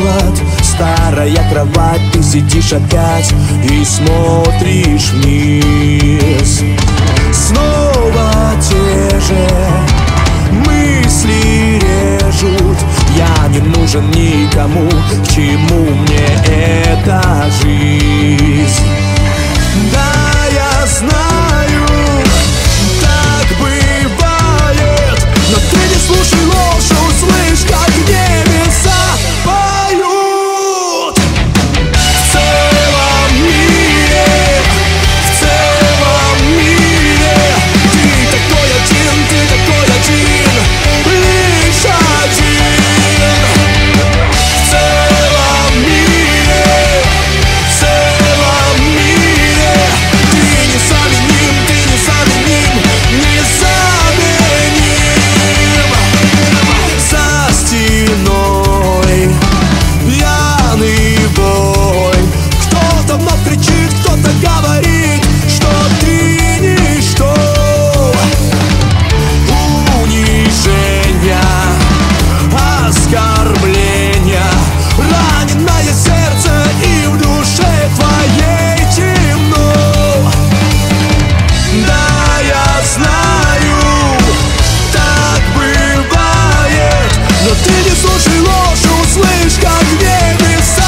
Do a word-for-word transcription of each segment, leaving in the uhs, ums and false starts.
холод, старая кровать, ты сидишь опять и смотришь вниз. Снова те же мысли режут. Я не нужен никому, к чему мне эта жизнь? Да, я знаю, так бывает, но ты не слушай ложь, услышь, как небеса поют. В целом мире, в целом мире ты такой один, ты такой один, лишь один. В целом мире, в целом мире ты незаменим, ты незаменим, незаменим. За стеной пьяный бой, кто-то вновь кричит, кто-то говорит, что ты ничто. Унижения, оскорбления, раненое сердце, и в душе твоей темно. Да, я знаю, так бывает, но ты не слушай ложь, услышь, как небеса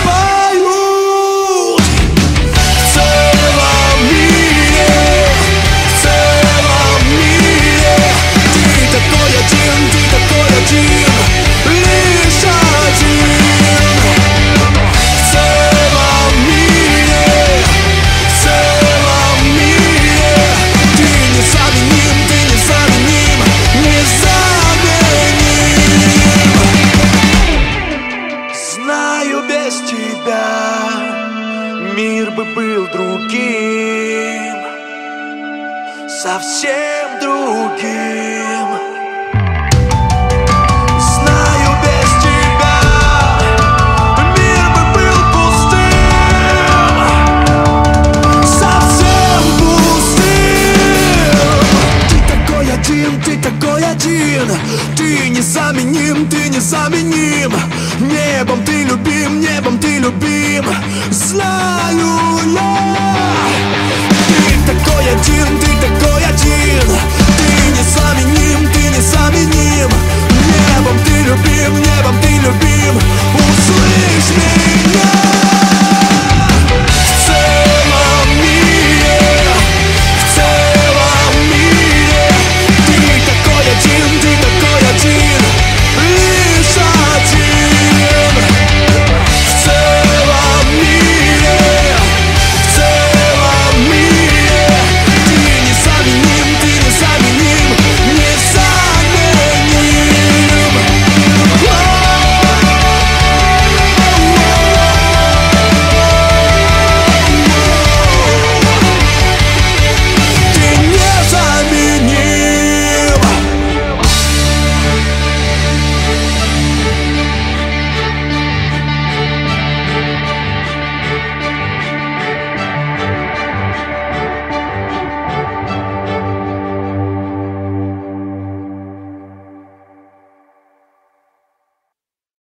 поют. В целом мире, в целом мире ты такой один, ты такой один, лишь один. В целом мире, в целом мире ты незаменим, ты незаменим, незаменим. Знаю, без тебя мир бы был другим, совсем другим. Знаю, без тебя мир бы был пустым, совсем пустым. Ты такой один, ты такой один, ты незаменим, ты незаменим. Небом ты любим, небом ты любим, знаю я. Ты такой один, ты такой один, ты незаменим, ты незаменим. Небом ты любим, небом ты любим.